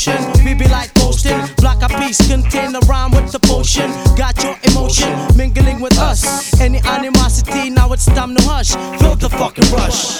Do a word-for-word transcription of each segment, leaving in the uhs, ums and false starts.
motion. We be like posting, block a piece, contain a rhyme with the potion. Got your emotion, mingling with us. Any animosity, now it's time to hush. Feel the fucking rush.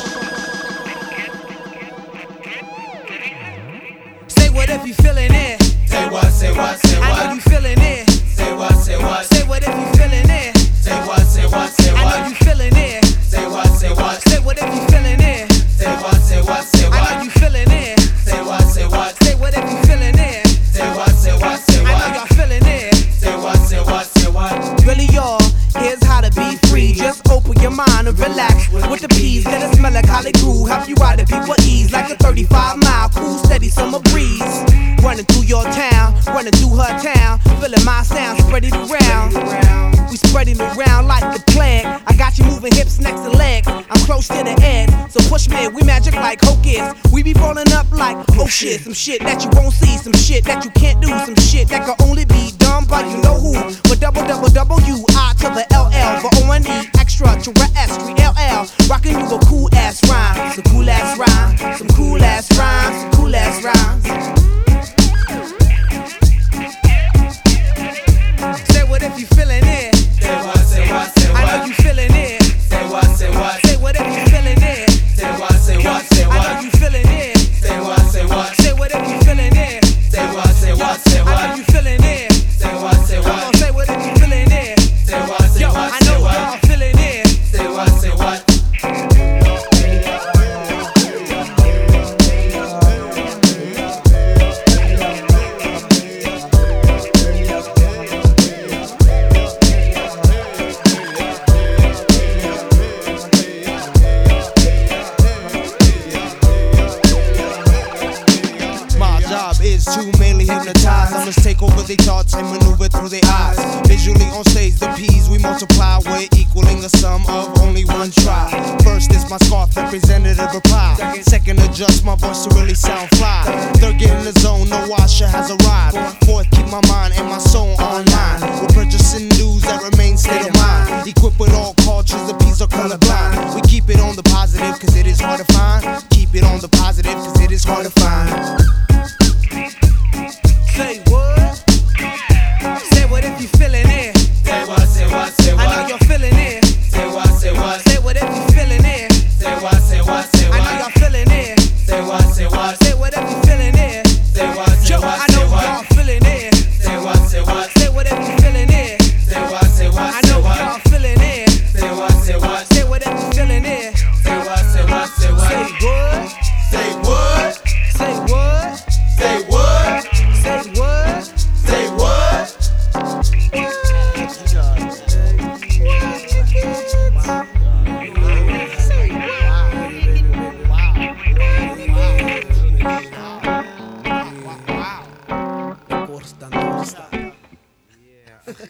Say what if you feeling it. Say what, say what, say what. I know you feeling it. Say what, say what. Say what if you feeling it. Say what, say what, say what. I know you feeling it. Say what, say what. Say what if you feeling it. Say what, say what, say what. I know you feeling it. Say what, say what. Say what if you feeling it. Say what, say what, say what. I know y'all feeling it. Say what, say what, say what. Really y'all, here's how to be free. Just open your mind and relax with the peas. Let it smell like holly groove. Help you out at people ease like a thirty-five mile cool steady summer breeze. Running through your town, running through her town, feeling my sound spreading around. We spreading around like the plague. I got you moving hips next to legs. I'm close to the edge, so push me. We magic like hocus. We be rolling up like oh shit. Some shit that you won't see, some shit that you can't do, some shit that can only be done by you know who. But double double double U I to the L L for O N E extra terrestrial L L. Rocking you a cool ass rhyme, some cool ass rhyme, some cool ass rhymes, some cool ass rhymes. Say what if you feeling it. Say what, say what, say what. I know you feeling it. Say what, say what. Say what if you feeling it. Say what, say what, say what. I know you feeling it. Say what, say what. Say what if you feeling it. Say what, say what, say what. I know you feeling it. Say what, say Come what. on, say what if you feeling it. Say what, say Yo, what, I say know what. y'all feeling it. Say what, say what. Is to mainly hypnotize. I must take over their thoughts and maneuver through their eyes. Visually on stage, the P's we multiply. We're equaling the sum of only one try. First is my scarf representative reply. Second, adjust my voice to really sound fly. Third, get in the zone, no washer has arrived. Fourth, keep my mind and my soul online. We're purchasing news that remain state of mind. Equipped with all